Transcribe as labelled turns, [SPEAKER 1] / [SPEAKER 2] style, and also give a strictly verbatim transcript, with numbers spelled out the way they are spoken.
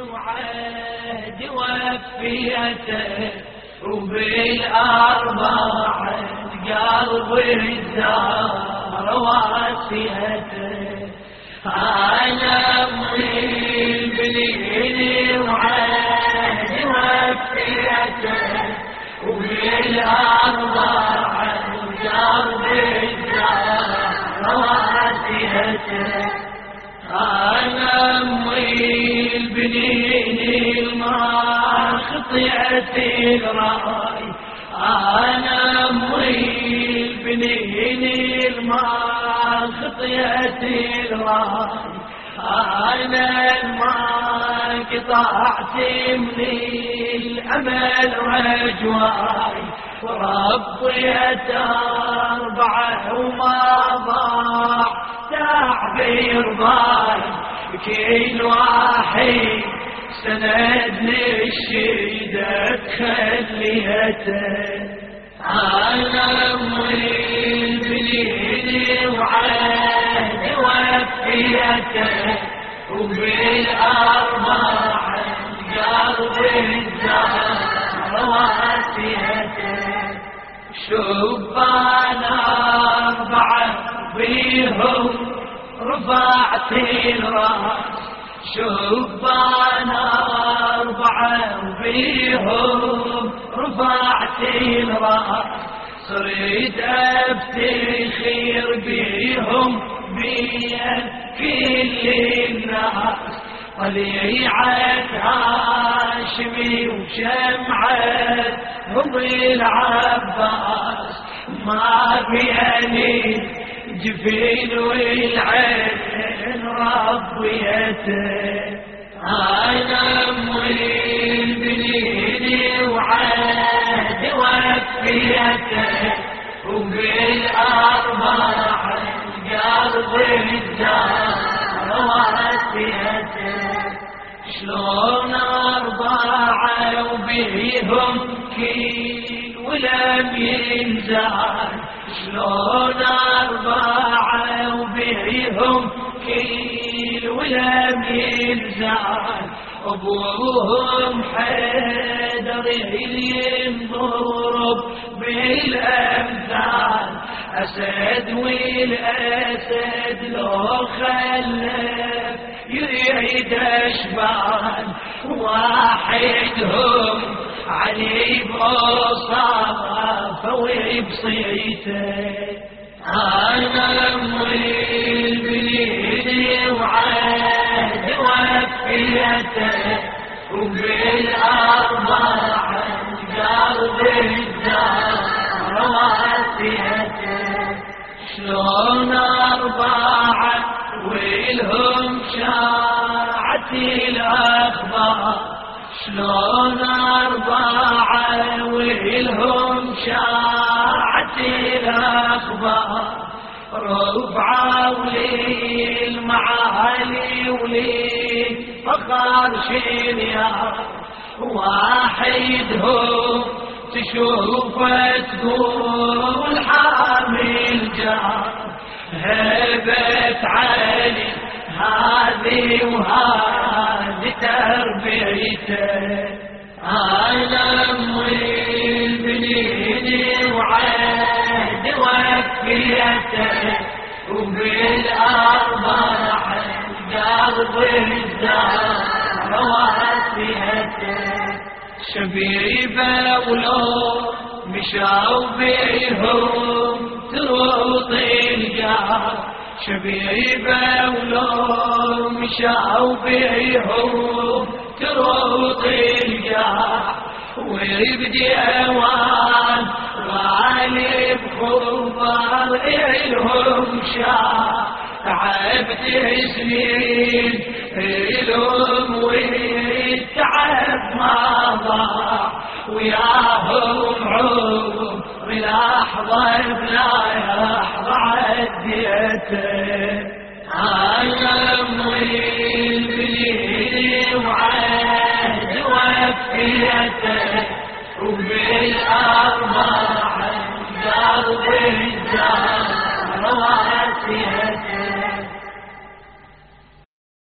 [SPEAKER 1] وعد وفيته وبالأربع قلب الزهر واسيته أنا أمي بليل وعد وفيته وبالأربع قلب الزهر واسيته أنا أمي البنين ما خطيت الراي أنا أمي البنين ما خطيت الراي أنا ما قطعت من الأمل رجواي وربيت أربعة وما ضاع تعبير ضاي كل واحد سندني الشيدة تخليته أنا أمي البنين وعد وفيته وبالأربع قلب الزهر واسيته شبان أربعة بيهم رفعت الراس شبان أربعة بيهم رفعت الراس صرت أفتخر بيهم بين كل الناس طليعة هاشمي وشمعة هم العباس ما بيني جفين والعين ربيته أنا أمي البنين وعد وفيته وبالأربع قلب الزهر واسيته شلون أربعة وبيهم كيل ولم ينزال شلون أربعة وبيهم كيل ولم ينزال أبوهم حيدر ينضرب بالأمثال أسد والأسد لو خلف يريد أشبال واحدهم علي بأصافه وبصيته أنا أمي البنين وعد وفيته وبالأربع قلب الزهر واسيته شلون أربعة ويلهم شاعت الأخبار شلون أربعة ويلهم شاعت الأخبار رفعة وللمعالي وللفخر شنيار واحدهم تشوفه تقول حامل جار هبت علي هذه وهذه تربيته أنا أمي البنين وعد وفيته وبالأربع قلب الزهر واسيته شبيبة ولو مشاو بيهم تروطي الجار شبيبة ولو مشاو بيهم تروطي الجار ويبدي أوان غالب خبر إلهم شار تعبت سنين إلهم والتعب ما ضاع وياهم عمر لحظة بلا لحظة عديته أنا أمي البنين وعد وفيته وبالأربع قلب